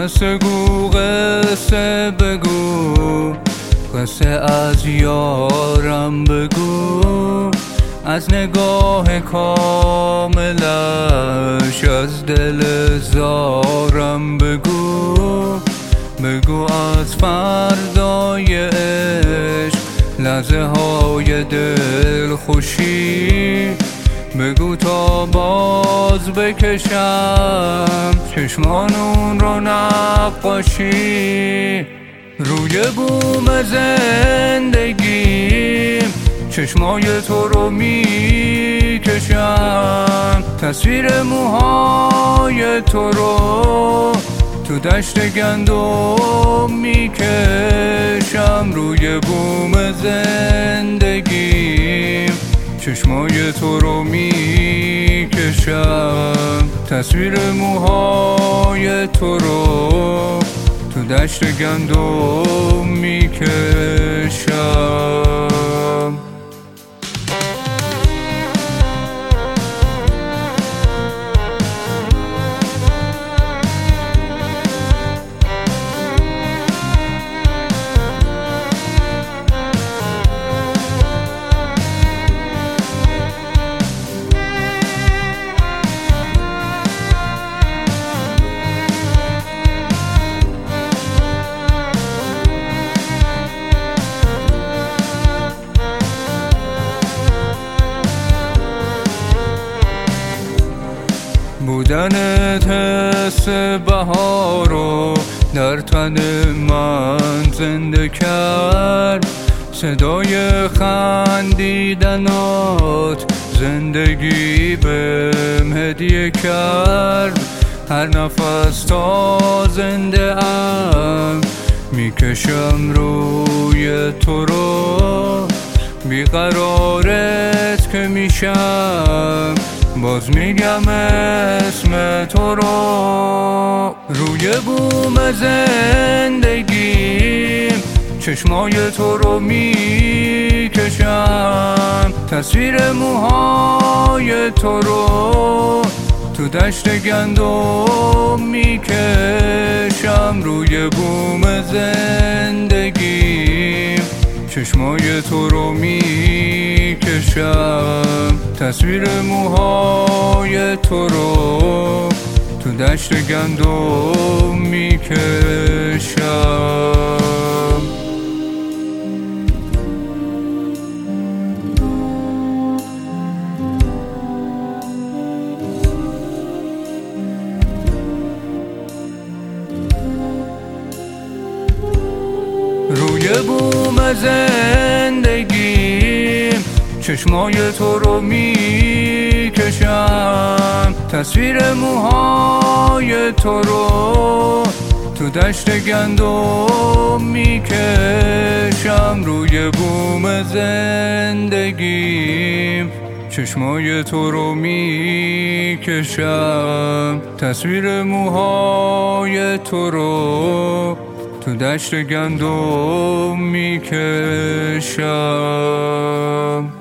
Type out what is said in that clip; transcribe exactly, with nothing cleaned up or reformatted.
قصه گو قصه بگو، قصه از یارم بگو، از نگاه کاملش از دل زارم بگو. بگو از فردای عشق لحظه های دل خوشی، بگو تا باز بکشم چشمانون رو نقاشی. روی بوم زندگیم چشمای تو رو میکشم، تصویر موهای تو رو تو دشت گندم میکشم. روی بوم زندگیم چشمای تو رو میکشم، تصویر موهای تو رو تو دشت گندم میکشم. بودنت حس بهارو در تن من زنده کرد، صدای خندیدنات زندگی بهم هدیه کرد. هر نفس تا زنده ام میکشم روی تو رو، بیقرارت که میشم باز میگم اسم تو رو. روی بوم زندگیم چشمای تو رو میکشم، تصویر موهای تو رو تو دشت گندم میکشم. روی بوم زندگیم چشمای تو رو میکشم، تصویر موهای تو رو تو دشت گندم میکشم. روی بوم زندگیم چشمای تو رو میکشم، تصویر موهای تو رو تو دشت گندم میکشم. روی بوم زندگیم چشمای تو رو میکشم، تصویر موهای تو رو تو دشت گندم میکشم.